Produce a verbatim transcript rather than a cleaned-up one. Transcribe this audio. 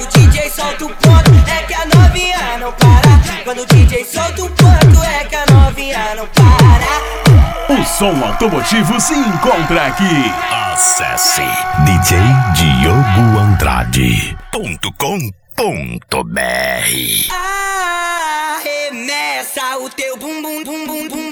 Quando o D J solta o ponto, é que a novinha não para. Quando o D J solta o ponto, é que a novinha não para. O som automotivo se encontra aqui. Acesse d j diogo andrade ponto com ponto b r. Arremessa o teu bum bum bum bum bum.